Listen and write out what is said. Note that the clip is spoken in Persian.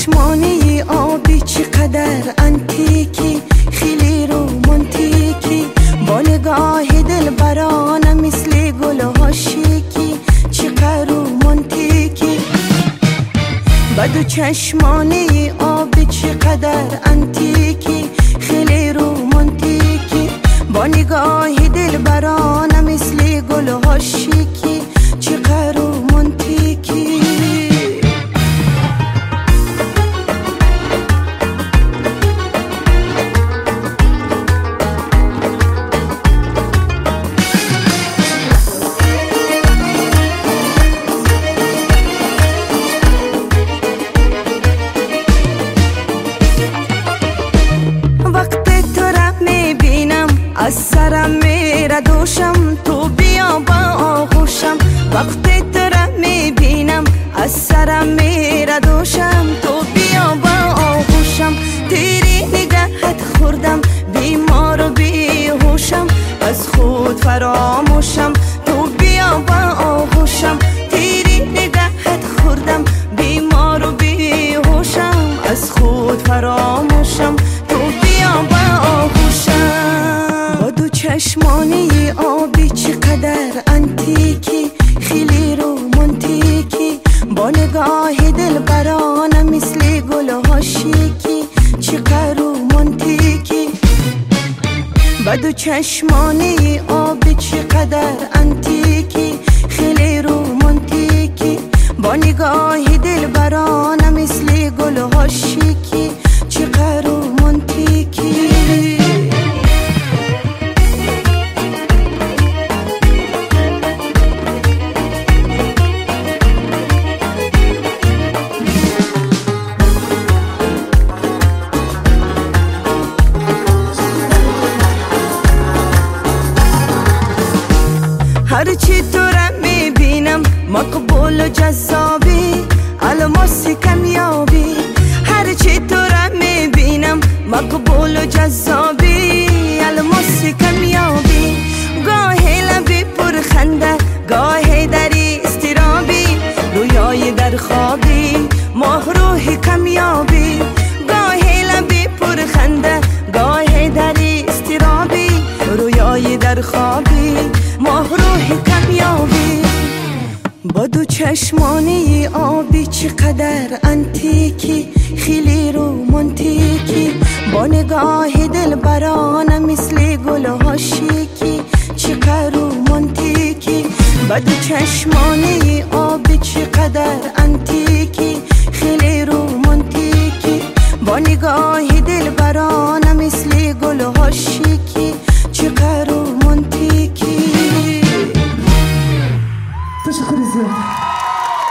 چشمانی آبی چقدر انتیکی، خیلی رومانتیکی، با نگاه دلبرانه مثل گل‌ها شیکی، چقدر رومانتیکی. بدو چشمانی آبی چقدر انتیکی، خیلی رومانتیکی، با نگاه دلبرانه مثل گل‌ها شیکی، چقدر رومانتیکی. از سرم میره دوشم، تو بیا با آغوشم. وقتی تو را میبینم از سرم میره دوشم، تو بیا با آغوشم. تیری نگهت خوردم بیمار و بیهوشم، از خود فراموشم، تو بیا با آغوشم. تیری نگهت خوردم بیمار و بیهوشم، از خود فراموشم، تو بیا با آغوشم. چشمانی آبی چقدر انتیکی، خیلی رومانتیکی، با نگاه دلبرانه مثل گل‌ها شیکی، چقدر رومانتیکی. بدو چشمانی آبی چقدر انتیکی، خیلی رومانتیکی، با نگاه دلبرانه مثل گل‌ها شیکی، چقدر رومانتیکی. هرچی تو را میبینم مقبول و جذابی، الماس کمیابی. هرچی تو را میبینم مقبول و جذابی، الماس کمیابی. گاهی لبی پر خنده، گاهی دری استرابی، رویای در خوابی، ماه روح کمیابی. گاهی لبی پر خنده، گاهی دری استرابی، رویای در خوابی، ماه روح کمیابی. با دو چشمانی آبی چقدر انتیکی، خیلی رومانتیکی، با نگاه دلبرانه مثل گل‌ها شیکی، چقدر رومانتیکی. با دو چشمانی آبی چقدر انتیکی، خیلی رومانتیکی، با نگاه دلبرانه